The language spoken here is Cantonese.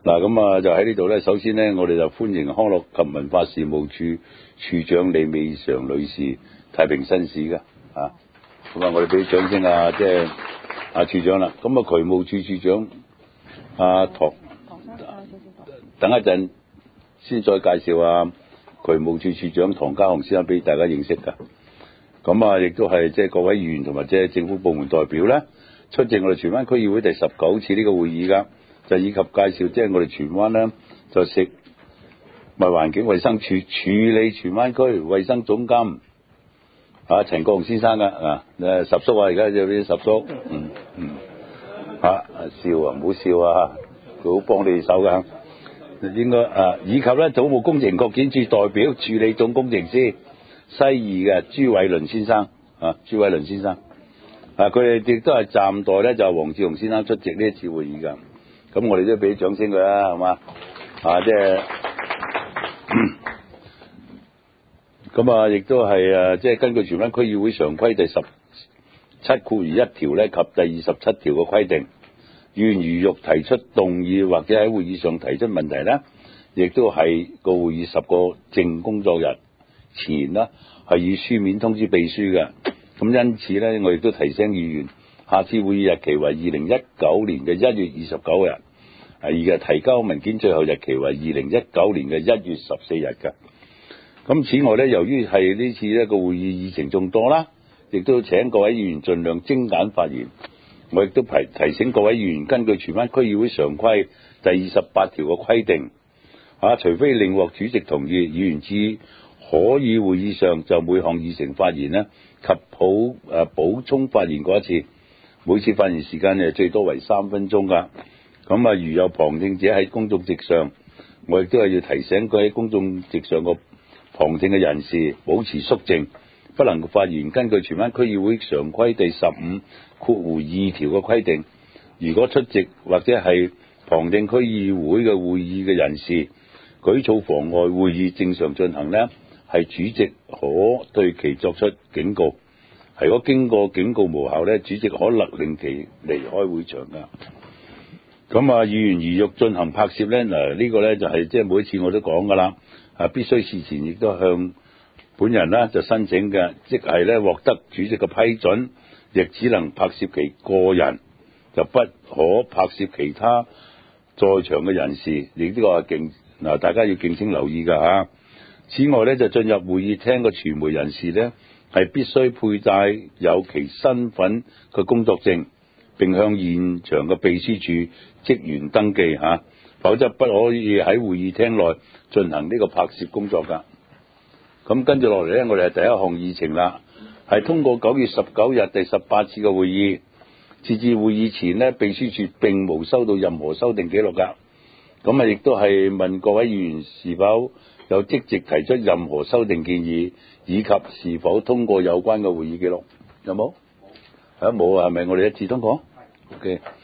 嗱，咁就喺呢度咧，首先咧，我哋就歡迎康樂及文化事務處處長李美嫦女士太平紳士噶咁我哋俾啲掌聲即係處長啦。咁渠務處處長唐等一陣先再介紹渠務處處長唐家雄先生俾大家認識噶。咁亦都係即係各位議員同埋即係政府部門代表咧，出席我哋荃灣區議會第19次呢個會議噶，就以及介紹即係我哋荃灣咧就食物環境衛生署處理荃灣區衛生總監陳國雄先生噶十叔而家有啲十叔笑唔好笑佢好幫你哋手噶，應該以及咧土木工程擴建署代表處理總工程師西二嘅朱偉倫先生朱偉倫先生佢哋亦都係暫代咧就係黃志雄先生出席呢一次會議噶。咁我哋都俾啲掌聲佢啦，係嘛即係咁亦都係即係根據荃灣區議會常規第17(1)條咧及第27條嘅規定，議員如欲提出動議或者喺會議上提出問題咧，亦都係個會議10個正工作日前啦，係以書面通知秘書嘅。咁因此咧，我亦都提醒議員，下次會議日期為2019年嘅1月29日，而嘅提交文件最後日期為2019年嘅1月14日嘅。咁此外咧，由於係呢次一個會議議程眾多啦，亦都請各位議員盡量精簡發言。我亦都提醒各位議員，根據荃灣區議會常規第28條嘅規定，除非另獲主席同意，議員只可以會議上就每項議程發言呢及補充發言過一次，每次發言時間最多為3分鐘噶。咁如有旁聽者喺公眾席上，我亦都係要提醒佢喺公眾席上個旁聽嘅人士保持肅靜，不能發言。根據荃灣區議會常規第15(2)條嘅規定，如果出席或者係旁聽區議會嘅會議嘅人士舉措妨礙會議正常進行呢，係主席可對其作出警告。如果經過警告無效呢，主席可勒令其離開會場噶。議員如欲進行拍攝呢，呢個呢就係即係每一次我都講噶啦，必須事前亦都向本人呢就申請嘅，即係呢獲得主席嘅批准，亦只能拍攝其個人，就不可拍攝其他在場嘅人士。亦呢個係大家要敬請留意噶此外呢，就進入會議廳嘅傳媒人士呢，係必須佩戴有其身份嘅工作證，並向現場嘅秘書處職員登記否則不可以喺會議廳內進行呢個拍攝工作噶。咁跟住落嚟呢，我哋係第一項議程啦，係通過9月19日第18次嘅會議。截至會議前呢，秘書處並無收到任何修訂記錄噶。亦都係問各位議員是否有積極提出任何修訂建議，以及是否通過有關嘅會議記錄。有冇？冇係咪我哋一致通過？OK。